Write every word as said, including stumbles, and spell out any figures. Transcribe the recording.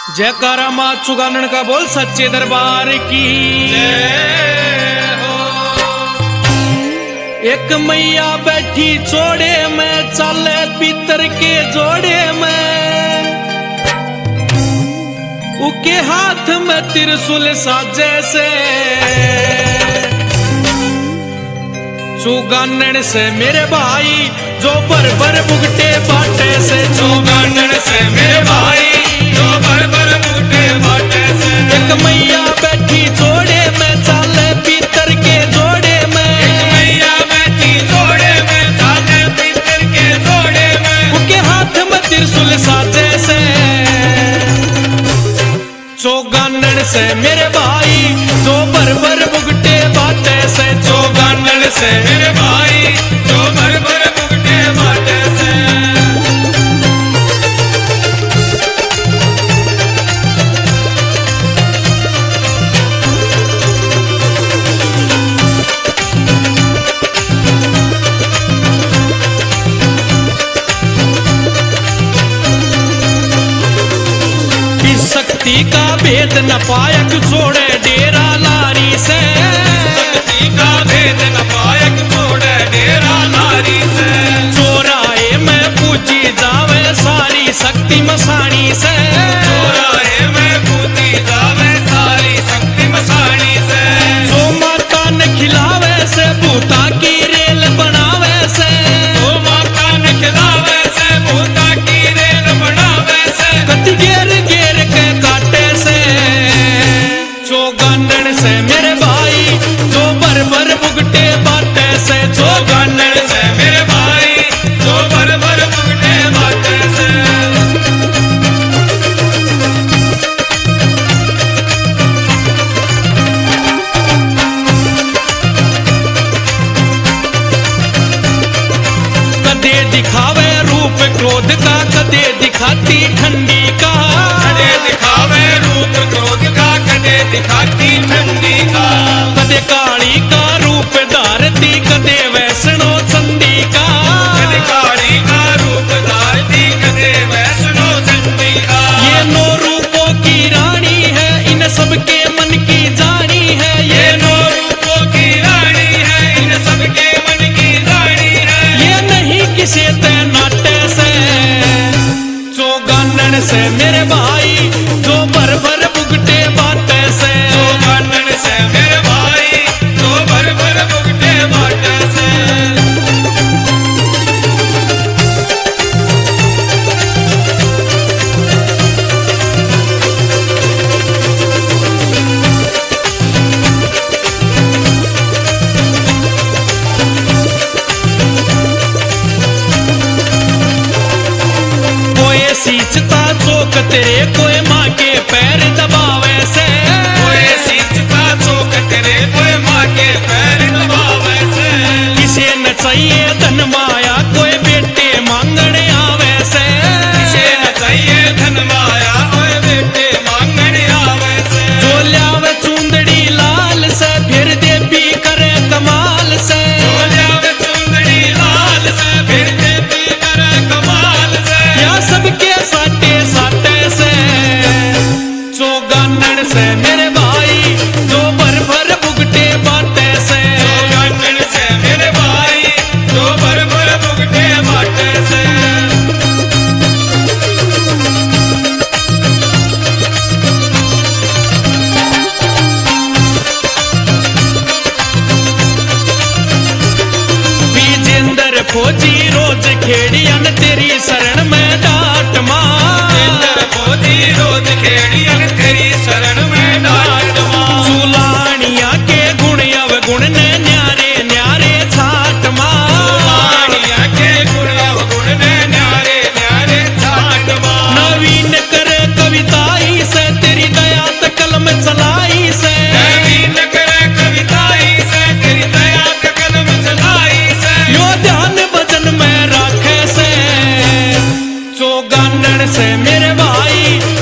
जयकारा माँ चुगानन का बोल सच्चे दरबार की जय हो। एक मैया बैठी चोड़े में चले पीतर के जोड़े में, उके हाथ में त्रिशूल साजे से चुगानन से मेरे भाई जो भर भर बुगटे बाटे से, चुगानन से मेरे भाई जो भर भर बुगटे बाटे से। एक मैया बैठी जोड़े में चाले पीतर के जोड़े में, एक मैया बैठी जोड़े में चाले पीतर के जोड़े में, उनके हाथ में त्रिशूल साजे से चुगानन से मेरे भाई जो भर भर बुगटे बाटे से, चुगानन से मेरे भाई जो भर भर बुगटे बाटे से। शक्ति का भेद न पायक छोड़े डेरा लारी से, शक्ति का भेद न पायक छोड़े डेरा लारी से। चौराहे में पूजी जावे सारी शक्ति मसाणी से, चौराहे में पूजी जावे सारी शक्ति मसाणी से। जो माता ने खिलावे से भूता की रेल बनावे से, जो माता ने खिलावे से भूता की रेल बनावे से। कति गेर गेर के काटे से चुगानन से मेरे भाई जो भर भर बुगटे बाटे से, चुगानन से मेरे भाई जो भर भर बुगटे बाटे से। कदे दिखावे रूप क्रोध का, कदे दिखाती ठंडी का, कदे दिखावे रूप क्रोध का, कदे दिखाती ठंडी का। कदे काली का रूप धारती, कदे वैष्णो चंडी का, कदे काली का रूप धारती, कदे वैष्णो चंडी का। ये नौ रूपों की रानी है, इन सबके मन की जानी है। ये नौ रूपों की रानी है, इन सबके मन की जानी है। ये नहीं किसी नाट्य से चुगानन से मेरे भाई जो भर भर बुगटे बाटे से, चुगानन से मेरे भाई जो भर भर बुगटे बाटे से। सींचता चौक तेरे कोई माँ के पैर दबावे से, कोई सींचता चौक तेरे कोई माँ के पैर दबावे से। किसे न चाहिए धन माया कोई बेटे मांगने आवे से, किसे न चाहिए धन माया कोई बेटे मांगने आवे से। जो ल्यावे चुंदड़ी लाल से फिर देवी करे कमाल से, जो ल्यावे चुंदड़ी लाल से फिर देवी करे कमाल से। या सबके साटे साटे से चुगानन से मेरे भाई जो भर भर बुगटे बाटे से, चुगानन से मेरे भाई जो भर भर बुगटे बाटे से। विजेंद्र फौजी रोज खेड़ियन तेरी शरण में डांट मां, विजेंद्र फौजी रोज खेड़ियन तेरी शरण में डांट मां। सुलानिया के गुण अवगुण ने न्यारे न्यारे छाट मां, सुलानिया के गुण अवगुण ने न्यारे न्यारे छाट मां। नवीन करे कविताई से तेरी दया त कलम चलाई से, नवीन करे कविताई से तेरी दया त कलम चलाई से। यो ध्यान भजन में राखे से चुगानन से मेरे भाई